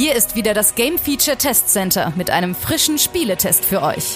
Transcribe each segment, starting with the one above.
Hier ist wieder das Game Feature Test Center mit einem frischen Spieletest für euch.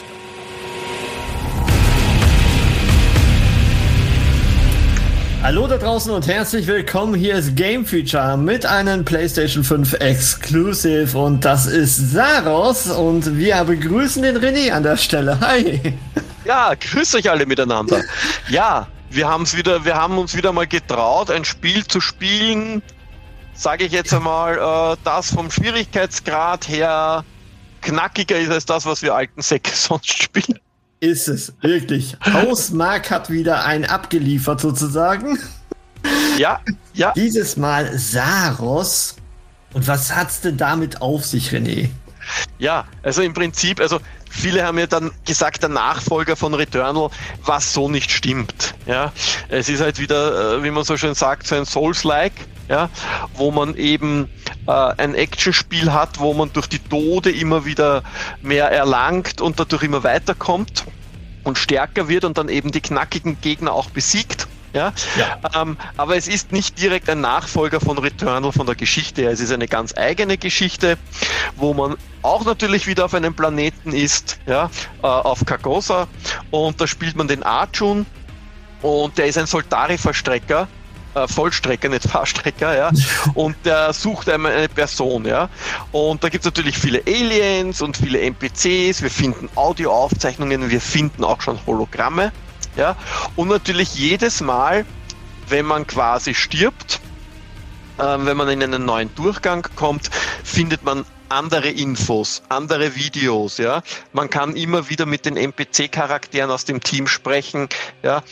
Hallo da draußen und herzlich willkommen. Hier ist Game Feature mit einem PlayStation 5 Exclusive und das ist Saros und wir begrüßen den René an der Stelle. Hi! Ja, grüß euch alle miteinander. Ja, wir haben uns wieder mal getraut, ein Spiel zu spielen, sage ich jetzt einmal, das vom Schwierigkeitsgrad her knackiger ist als das, was wir alten Säcke sonst spielen. Ist es, wirklich. Hausmark hat wieder einen abgeliefert sozusagen. Ja. Dieses Mal Saros. Und was hat's denn damit auf sich, René? Ja, also im Prinzip, viele haben ja dann gesagt, der Nachfolger von Returnal, was so nicht stimmt. Ja, es ist halt wieder, wie man so schön sagt, so ein Souls-like, ja, wo man eben ein Actionspiel hat, wo man durch die Tode immer wieder mehr erlangt und dadurch immer weiterkommt und stärker wird und dann eben die knackigen Gegner auch besiegt. Ja. Aber es ist nicht direkt ein Nachfolger von Returnal von der Geschichte her. Es ist eine ganz eigene Geschichte, wo man auch natürlich wieder auf einem Planeten ist, ja, auf Carcosa, und da spielt man den Arjun und der ist ein Soltari-Vollstrecker, nicht Fahrstrecker, ja, und der sucht einmal eine Person, ja, und da gibt es natürlich viele Aliens und viele NPCs, wir finden Audioaufzeichnungen, wir finden auch schon Hologramme, ja, und natürlich jedes Mal, wenn man quasi stirbt, wenn man in einen neuen Durchgang kommt, findet man andere Infos, andere Videos, ja, man kann immer wieder mit den NPC-Charakteren aus dem Team sprechen, ja,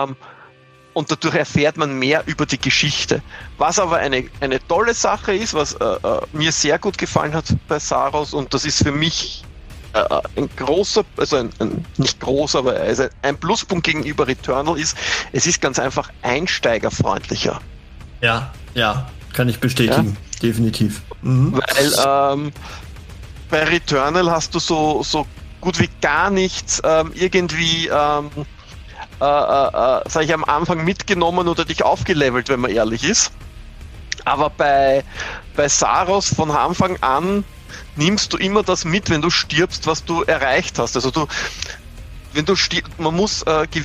und dadurch erfährt man mehr über die Geschichte. Was aber eine tolle Sache ist, was mir sehr gut gefallen hat bei Saros, und das ist für mich ein großer, nicht groß, aber ein Pluspunkt gegenüber Returnal ist, es ist ganz einfach einsteigerfreundlicher. Ja, kann ich bestätigen, ja? Definitiv. Mhm. Weil bei Returnal hast du so gut wie gar nichts irgendwie sag ich, am Anfang mitgenommen oder dich aufgelevelt, wenn man ehrlich ist. Aber bei Saros von Anfang an nimmst du immer das mit, wenn du stirbst, was du erreicht hast. Also wenn du stirbst, man muss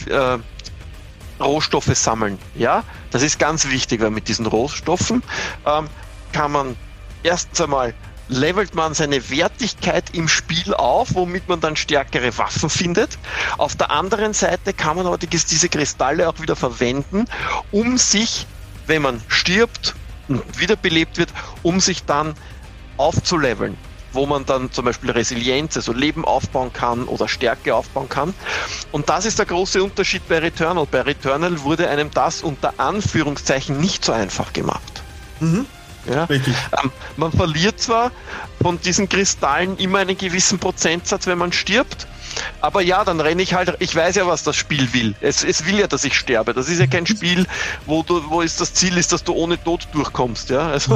Rohstoffe sammeln. Ja, das ist ganz wichtig, weil mit diesen Rohstoffen kann man erstens einmal levelt man seine Wertigkeit im Spiel auf, womit man dann stärkere Waffen findet. Auf der anderen Seite kann man aber diese Kristalle auch wieder verwenden, um sich, wenn man stirbt und wiederbelebt wird, um sich dann aufzuleveln, wo man dann zum Beispiel Resilienz, also Leben aufbauen kann oder Stärke aufbauen kann. Und das ist der große Unterschied bei Returnal. Bei Returnal wurde einem das unter Anführungszeichen nicht so einfach gemacht. Mhm. Ja, man verliert zwar von diesen Kristallen immer einen gewissen Prozentsatz, wenn man stirbt, aber ja, dann renne ich halt, ich weiß ja, was das Spiel will. Es will ja, dass ich sterbe. Das ist ja kein Spiel, wo das Ziel ist, dass du ohne Tod durchkommst. Ja, also,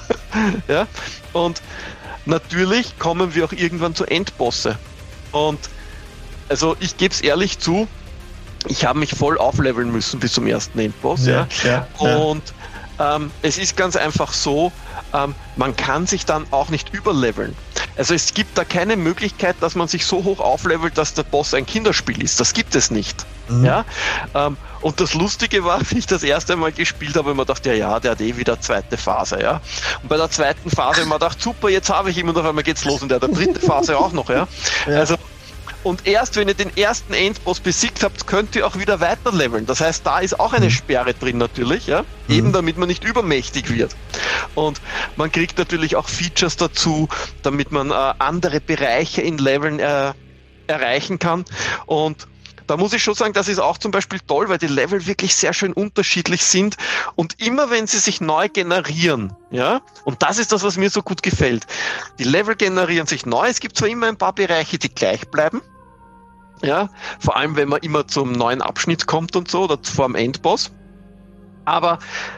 ja, und natürlich kommen wir auch irgendwann zu Endbosse. Und also ich gebe es ehrlich zu, ich habe mich voll aufleveln müssen bis zum ersten Endboss. Ja. Und es ist ganz einfach so, man kann sich dann auch nicht überleveln. Also es gibt da keine Möglichkeit, dass man sich so hoch auflevelt, dass der Boss ein Kinderspiel ist. Das gibt es nicht. Mhm. Ja? Und das Lustige war, wie ich das erste Mal gespielt habe, man dachte, der hat wieder zweite Phase. Ja? Und bei der zweiten Phase habe ich mir gedacht, super, jetzt habe ich ihn, und auf einmal geht's los, und der dritte Phase auch noch. Ja? Also, und erst wenn ihr den ersten Endboss besiegt habt, könnt ihr auch wieder weiter leveln. Das heißt, da ist auch eine Sperre drin natürlich, ja? Eben damit man nicht übermächtig wird. Und man kriegt natürlich auch Features dazu, damit man andere Bereiche in Leveln erreichen kann. Und da muss ich schon sagen, das ist auch zum Beispiel toll, weil die Level wirklich sehr schön unterschiedlich sind, und immer wenn sie sich neu generieren, ja, und das ist das, was mir so gut gefällt. Die Level generieren sich neu, es gibt zwar immer ein paar Bereiche, die gleich bleiben, ja, vor allem wenn man immer zum neuen Abschnitt kommt und so, oder vor dem Endboss, aber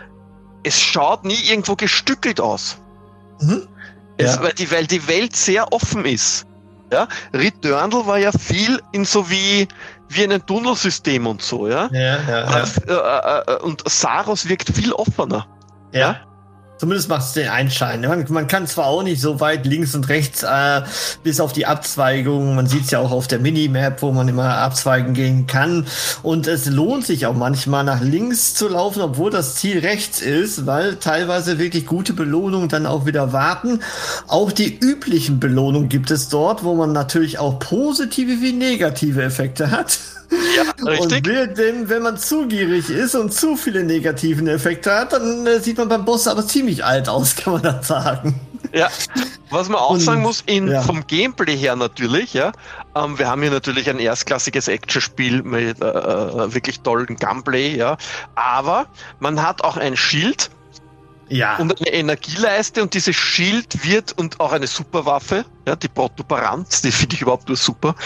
es schaut nie irgendwo gestückelt aus. Mhm. Ja. Weil die Welt sehr offen ist. Ja, Returnal war ja viel in so wie ein Tunnelsystem und so, ja. Ja. Und Saros wirkt viel offener. Ja. Zumindest macht es den Einschein. Man kann zwar auch nicht so weit links und rechts bis auf die Abzweigung. Man sieht es ja auch auf der Minimap, wo man immer abzweigen gehen kann. Und es lohnt sich auch manchmal nach links zu laufen, obwohl das Ziel rechts ist, weil teilweise wirklich gute Belohnungen dann auch wieder warten. Auch die üblichen Belohnungen gibt es dort, wo man natürlich auch positive wie negative Effekte hat. Ja, richtig. Und wenn man zu gierig ist und zu viele negativen Effekte hat, dann sieht man beim Boss aber ziemlich alt aus, kann man dann sagen. Ja, was man auch sagen muss, vom Gameplay her natürlich, ja, wir haben hier natürlich ein erstklassiges Actionspiel mit wirklich tollen Gunplay, ja, aber man hat auch ein Schild und eine Energieleiste und dieses Schild wird und auch eine Superwaffe, ja, die Protuberanz, die finde ich überhaupt nur super,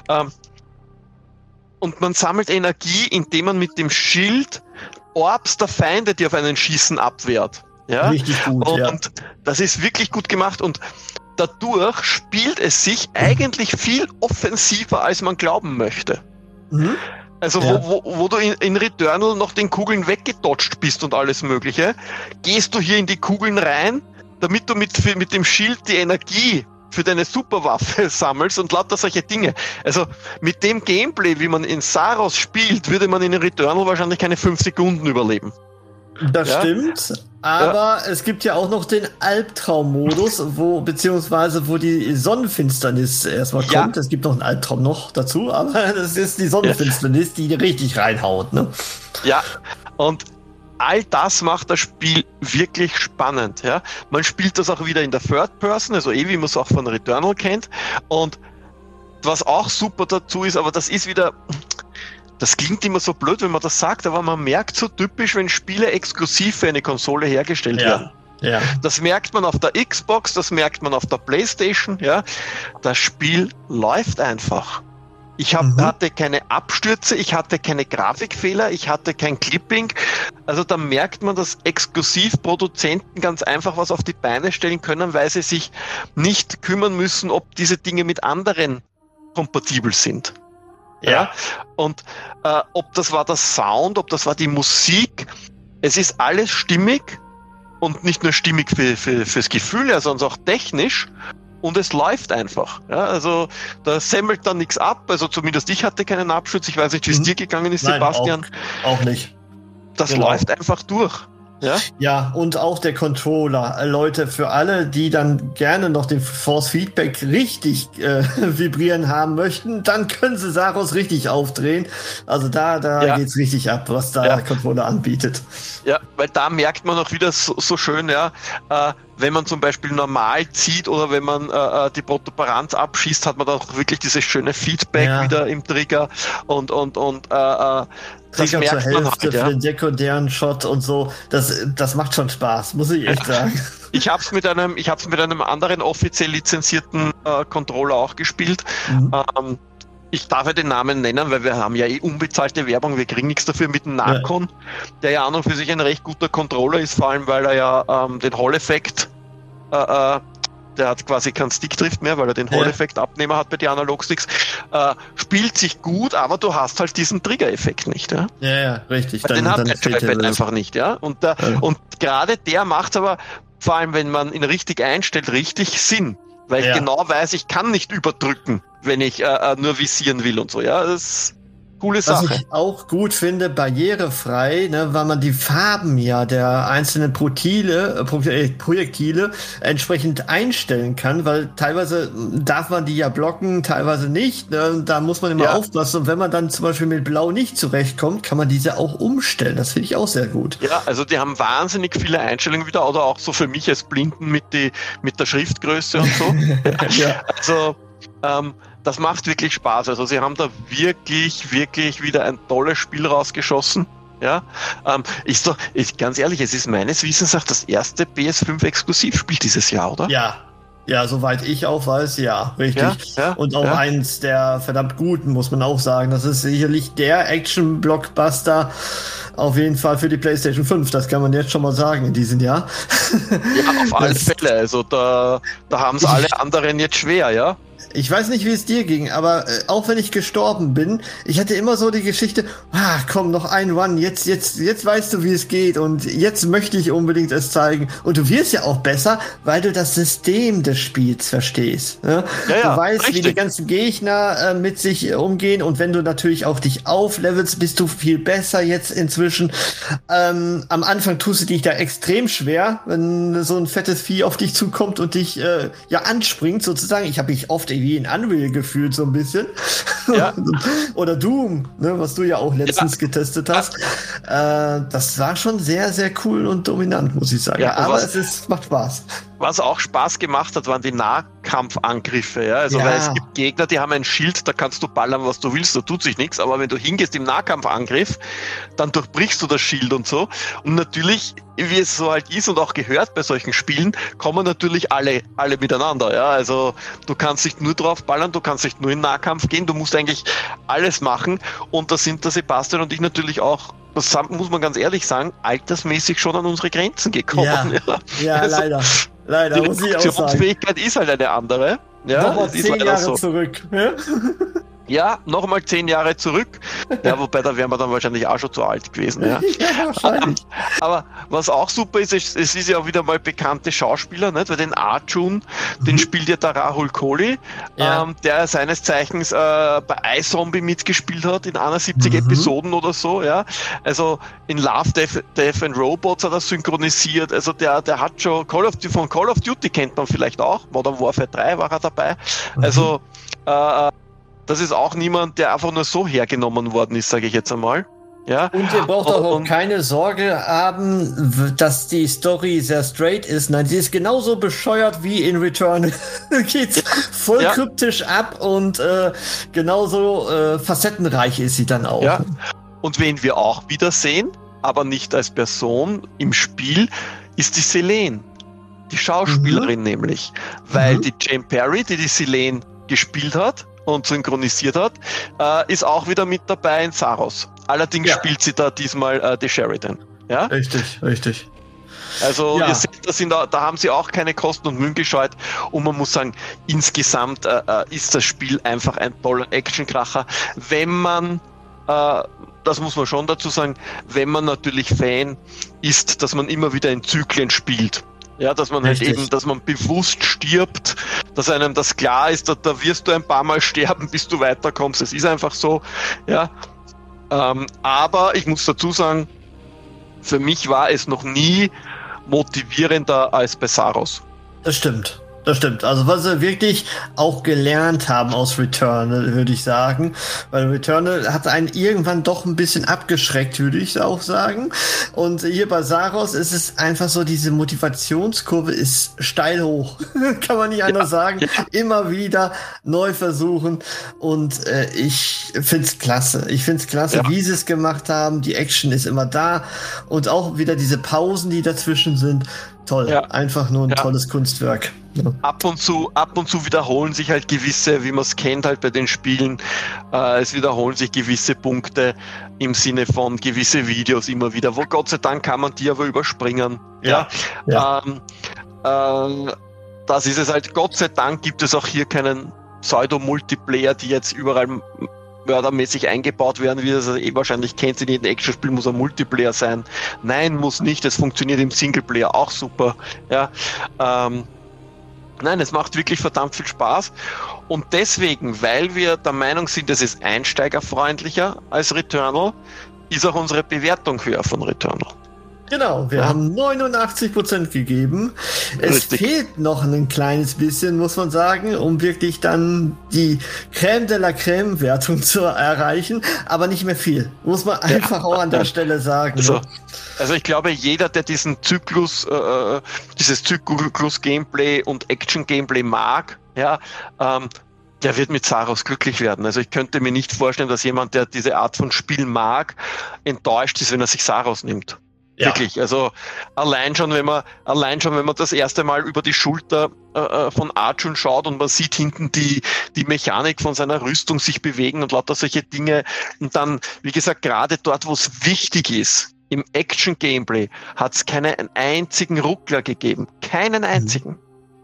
und man sammelt Energie, indem man mit dem Schild Orbs der Feinde, die auf einen schießen, abwehrt. Ja? Richtig gut, und das ist wirklich gut gemacht und dadurch spielt es sich eigentlich viel offensiver, als man glauben möchte. Mhm. Also wo du in Returnal noch den Kugeln weggedodgt bist und alles Mögliche, gehst du hier in die Kugeln rein, damit du mit dem Schild die Energie für deine Superwaffe sammelst und lauter solche Dinge. Also mit dem Gameplay, wie man in Saros spielt, würde man in Returnal wahrscheinlich keine 5 Sekunden überleben. Das stimmt, aber es gibt ja auch noch den Albtraummodus, wo die Sonnenfinsternis erstmal kommt. Es gibt noch einen Albtraum noch dazu, aber das ist die Sonnenfinsternis, die richtig reinhaut, ne? Ja, und all das macht das Spiel wirklich spannend. Ja? Man spielt das auch wieder in der Third Person, also wie man es auch von Returnal kennt. Und was auch super dazu ist, aber das ist wieder, das klingt immer so blöd, wenn man das sagt, aber man merkt so typisch, wenn Spiele exklusiv für eine Konsole hergestellt werden. Ja. Das merkt man auf der Xbox, das merkt man auf der PlayStation. Ja? Das Spiel läuft einfach. Ich hatte keine Abstürze, ich hatte keine Grafikfehler, ich hatte kein Clipping. Also da merkt man, dass Exklusivproduzenten ganz einfach was auf die Beine stellen können, weil sie sich nicht kümmern müssen, ob diese Dinge mit anderen kompatibel sind. Ja. Und ob das war der Sound, ob das war die Musik, es ist alles stimmig und nicht nur stimmig fürs Gefühl, sondern auch technisch. Und es läuft einfach. Ja, also da semmelt dann nichts ab. Also zumindest ich hatte keinen Absturz. Ich weiß nicht, wie es dir gegangen ist, Sebastian. Auch nicht. Das läuft einfach durch. Ja, und auch der Controller. Leute, für alle, die dann gerne noch den Force Feedback richtig vibrieren haben möchten, dann können sie Saros richtig aufdrehen. Also da geht's richtig ab, was da der Controller anbietet. Ja, weil da merkt man auch wieder so schön, wenn man zum Beispiel normal zieht oder wenn man die Protuberanz abschießt, hat man da auch wirklich dieses schöne Feedback wieder im Trigger und das Trigger merkt zur man Hälfte für den sekundären Shot und so. Das macht schon Spaß, muss ich echt sagen. Ich hab's mit einem anderen offiziell lizenzierten Controller auch gespielt. Ich darf ja den Namen nennen, weil wir haben ja unbezahlte Werbung, wir kriegen nichts dafür, mit dem Narcon, der ja an und für sich ein recht guter Controller ist, vor allem weil er ja den Hall-Effekt, der hat quasi keinen Stickdrift mehr, weil er den Hall-Effekt-Abnehmer hat bei den Analogsticks, spielt sich gut, aber du hast halt diesen Trigger-Effekt nicht. Ja, richtig. Den hat der Joypad einfach nicht. Und gerade der macht aber, vor allem wenn man ihn richtig einstellt, richtig Sinn. Weil ich genau weiß, ich kann nicht überdrücken, wenn ich nur visieren will und so. Ja, das ist coole Sache. Was ich auch gut finde, barrierefrei, weil man die Farben der einzelnen Projektile entsprechend einstellen kann, weil teilweise darf man die ja blocken, teilweise nicht. Da muss man immer aufpassen. Und wenn man dann zum Beispiel mit Blau nicht zurechtkommt, kann man diese auch umstellen. Das finde ich auch sehr gut. Ja, also die haben wahnsinnig viele Einstellungen wieder, oder auch so für mich als Blinden mit der Schriftgröße und so. Also das macht wirklich Spaß. Also sie haben da wirklich wieder ein tolles Spiel rausgeschossen. Ja, ganz ehrlich, es ist meines Wissens auch das erste PS5-Exklusivspiel dieses Jahr, oder? Ja, soweit ich auch weiß, ja, richtig. Und auch eins der verdammt guten, muss man auch sagen. Das ist sicherlich der Action-Blockbuster auf jeden Fall für die PlayStation 5. Das kann man jetzt schon mal sagen in diesem Jahr. Ja, auf alle Fälle. Also da haben es alle anderen jetzt schwer, Ich weiß nicht, wie es dir ging, aber auch wenn ich gestorben bin, ich hatte immer so die Geschichte, komm, noch ein Run, jetzt weißt du, wie es geht und jetzt möchte ich unbedingt es zeigen. Und du wirst ja auch besser, weil du das System des Spiels verstehst. Ne? Ja, du weißt, richtig. wie die ganzen Gegner mit sich umgehen und wenn du natürlich auch dich auflevelst, bist du viel besser jetzt inzwischen. Am Anfang tust du dich da extrem schwer, wenn so ein fettes Vieh auf dich zukommt und dich anspringt sozusagen. Ich habe mich oft wie in Unreal gefühlt so ein bisschen. Ja. Oder Doom, ne, was du ja auch letztens getestet hast. Das war schon sehr, sehr cool und dominant, muss ich sagen. Ja, aber macht Spaß. Was auch Spaß gemacht hat, waren die Nahkampfangriffe. Ja? Also weil es gibt Gegner, die haben ein Schild, da kannst du ballern, was du willst, da tut sich nichts. Aber wenn du hingehst im Nahkampfangriff, dann durchbrichst du das Schild und so. Und natürlich, wie es so halt ist und auch gehört bei solchen Spielen, kommen natürlich alle miteinander. Ja? Also du kannst nicht nur drauf ballern, du kannst nicht nur in Nahkampf gehen, du musst eigentlich alles machen. Und da sind der Sebastian und ich natürlich auch, das muss man ganz ehrlich sagen, altersmäßig schon an unsere Grenzen gekommen. Ja, also, leider. Leider, muss ich auch sagen. Die Reaktionsfähigkeit ist halt eine andere. Ja, nochmal 10 Jahre zurück. Ja, nochmal 10 Jahre zurück. Ja, wobei da wären wir dann wahrscheinlich auch schon zu alt gewesen. Ja, ja wahrscheinlich. Aber was auch super ist, es ist ja wieder mal bekannte Schauspieler, nicht? Weil den Arjun, den spielt ja der Rahul Kohli, der seines Zeichens bei iZombie mitgespielt hat in 71 Episoden oder so. Ja, also in Love, Death and Robots hat er synchronisiert. Also der hat schon von Call of Duty kennt man vielleicht auch. Modern Warfare 3 war er dabei. Also das ist auch niemand, der einfach nur so hergenommen worden ist, sage ich jetzt einmal. Ja. Und ihr braucht auch keine Sorge haben, dass die Story sehr straight ist. Nein, sie ist genauso bescheuert wie in Return. Geht's voll kryptisch ab und genauso facettenreich ist sie dann auch. Ja. Und wen wir auch wiedersehen, aber nicht als Person im Spiel, ist die Selene. Die Schauspielerin nämlich. Weil die Jane Perry, die Selene gespielt hat und synchronisiert hat, ist auch wieder mit dabei in Saros. Allerdings spielt sie da diesmal die Sheridan. Ja? Richtig. Also ihr seht, da haben sie auch keine Kosten und Mühen gescheut und man muss sagen, insgesamt ist das Spiel einfach ein toller Actionkracher, wenn man das muss man schon dazu sagen, wenn man natürlich Fan ist, dass man immer wieder in Zyklen spielt. Ja, dass man halt eben, dass man bewusst stirbt, dass einem das klar ist, da wirst du ein paar Mal sterben, bis du weiterkommst. Es ist einfach so, ja. Aber ich muss dazu sagen, für mich war es noch nie motivierender als bei Saros. Das stimmt. Also was sie wirklich auch gelernt haben aus Returnal, würde ich sagen. Weil Returnal hat einen irgendwann doch ein bisschen abgeschreckt, würde ich auch sagen. Und hier bei Saros ist es einfach so, diese Motivationskurve ist steil hoch. Kann man nicht anders sagen. Immer wieder neu versuchen. Und ich find's klasse. Wie sie es gemacht haben. Die Action ist immer da. Und auch wieder diese Pausen, die dazwischen sind. Toll. Ja. Einfach nur ein tolles Kunstwerk. Ja. Ab und zu wiederholen sich halt gewisse, wie man es kennt halt bei den Spielen, es wiederholen sich gewisse Punkte im Sinne von gewisse Videos immer wieder, wo Gott sei Dank kann man die aber überspringen. Das ist es halt, Gott sei Dank gibt es auch hier keinen Pseudo-Multiplayer, die jetzt überall mördermäßig eingebaut werden, wie ihr das wahrscheinlich kennt, in jedem Actionspiel muss ein Multiplayer sein. Nein, muss nicht, es funktioniert im Singleplayer auch super. Ja, nein, es macht wirklich verdammt viel Spaß und deswegen, weil wir der Meinung sind, es ist einsteigerfreundlicher als Returnal, ist auch unsere Bewertung höher von Returnal. Genau, wir haben 89% gegeben. Es fehlt noch ein kleines bisschen, muss man sagen, um wirklich dann die Crème de la Crème Wertung zu erreichen, aber nicht mehr viel. Muss man einfach auch an der Stelle sagen. Also ich glaube, jeder, der diesen Zyklus, dieses Zyklus-Gameplay und Action-Gameplay mag, der wird mit Saros glücklich werden. Also ich könnte mir nicht vorstellen, dass jemand, der diese Art von Spiel mag, enttäuscht ist, wenn er sich Saros nimmt. Ja. Wirklich, also allein schon, wenn man das erste Mal über die Schulter von Arjun schaut und man sieht hinten die Mechanik von seiner Rüstung sich bewegen und lauter solche Dinge und dann, wie gesagt, gerade dort, wo es wichtig ist, im Action-Gameplay hat es keinen einzigen Ruckler gegeben. Keinen einzigen.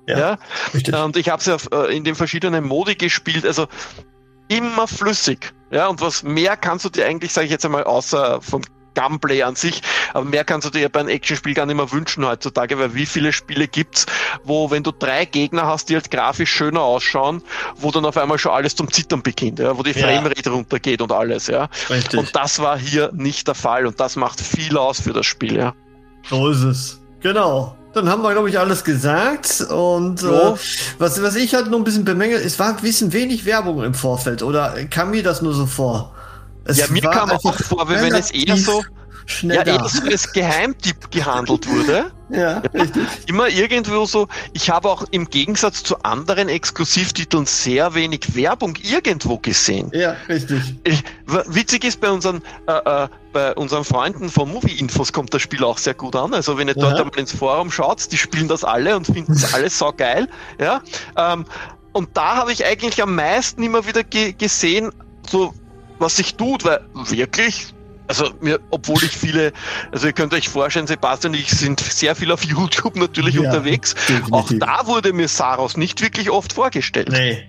Ja. Richtig. Und ich habe es ja in den verschiedenen Modi gespielt, also immer flüssig. Ja, und was mehr kannst du dir eigentlich, sage ich jetzt einmal, außer vom Gunplay an sich, aber mehr kannst du dir bei einem Actionspiel gar nicht mehr wünschen heutzutage, weil wie viele Spiele gibt's, wo, wenn du 3 Gegner hast, die halt grafisch schöner ausschauen, wo dann auf einmal schon alles zum Zittern beginnt, ja, wo die Framerate runtergeht und alles, ja. Richtig. Und das war hier nicht der Fall und das macht viel aus für das Spiel, ja. So ist es. Genau. Dann haben wir, glaube ich, alles gesagt. Und was ich halt noch ein bisschen bemängelt, es war ein bisschen wenig Werbung im Vorfeld. Oder kam mir das nur so vor? Ja, mir kam auch vor, wie wenn es eher so eher so als Geheimtipp gehandelt wurde. Ja, richtig. Immer irgendwo so, ich habe auch im Gegensatz zu anderen Exklusivtiteln sehr wenig Werbung irgendwo gesehen. Ja, richtig. Witzig ist, bei unseren Freunden von Movie Infos kommt das Spiel auch sehr gut an. Also wenn ihr dort einmal ins Forum schaut, die spielen das alle und finden das alles saugeil. Ja? Und da habe ich eigentlich am meisten immer wieder gesehen, so was sich tut, weil wirklich, also obwohl ich viele, also ihr könnt euch vorstellen, Sebastian und ich sind sehr viel auf YouTube natürlich unterwegs. Definitiv. Auch da wurde mir Saros nicht wirklich oft vorgestellt. Nee.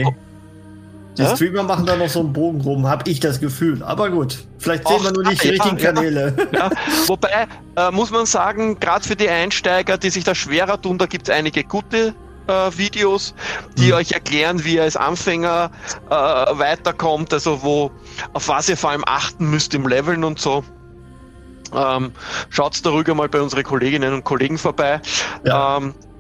Die Streamer machen da noch so einen Bogen rum, habe ich das Gefühl. Aber gut, vielleicht sehen wir nur nicht die richtigen Kanäle. Ja. Wobei, muss man sagen, gerade für die Einsteiger, die sich da schwerer tun, da gibt es einige gute Videos, die euch erklären, wie ihr als Anfänger weiterkommt, also auf was ihr vor allem achten müsst im Leveln und so. Schaut da ruhig mal bei unseren Kolleginnen und Kollegen vorbei. Ja.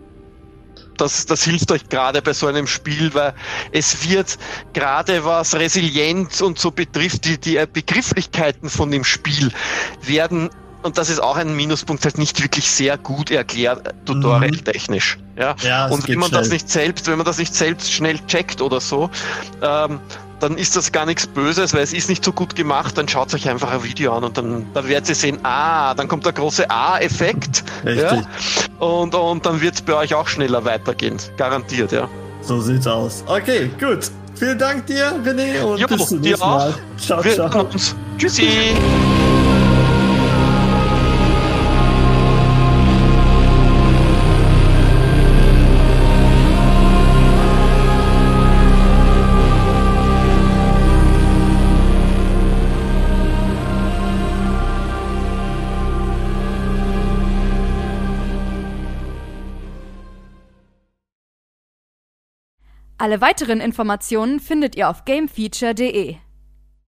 Das hilft euch gerade bei so einem Spiel, weil es wird gerade was Resilienz und so betrifft, die Begrifflichkeiten von dem Spiel werden, und das ist auch ein Minuspunkt, halt nicht wirklich sehr gut erklärt, tutorial-technisch. Ja, und wenn man das nicht selbst schnell checkt oder so, dann ist das gar nichts Böses, weil es ist nicht so gut gemacht, dann schaut euch einfach ein Video an und dann werdet ihr sehen, dann kommt der große A-Effekt. Ja, und dann wird es bei euch auch schneller weitergehen. Garantiert, ja. So sieht's aus. Okay, gut. Vielen Dank dir, René, und bis zum nächsten Mal. Ciao, ciao. Tschüssi. Alle weiteren Informationen findet ihr auf gamefeature.de.